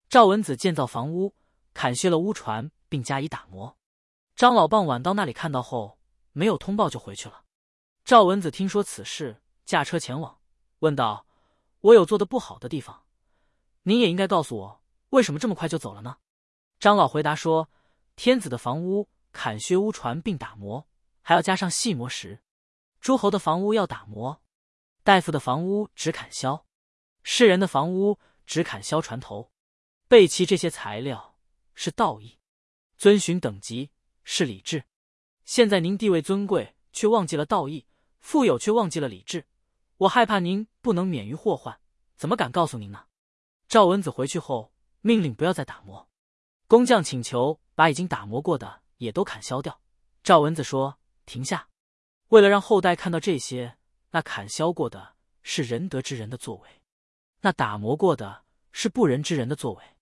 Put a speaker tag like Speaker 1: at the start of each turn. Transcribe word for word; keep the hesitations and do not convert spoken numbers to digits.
Speaker 1: 赵文子建造房屋，砍削了屋船，并加以打磨。张老傍晚到那里看到后，没有通报就回去了。赵文子听说此事，驾车前往，问道：“我有做得不好的地方，您也应该告诉我，为什么这么快就走了呢？”张老回答说：“天子的房屋砍削屋船并打磨，还要加上细磨石；诸侯的房屋要打磨，大夫的房屋只砍削，士人的房屋只砍削船头。备齐这些材料是道义，遵循等级是礼制。现在您地位尊贵，却忘记了道义；富有却忘记了礼制。我害怕您不能免于祸患，怎么敢告诉您呢？”赵文子回去后，命令不要再打磨。工匠请求把已经打磨过的也都砍削掉。赵文子说：“停下！为了让后代看到这些，那砍削过的是仁德之人的作为，那打磨过的是不仁之人的作为。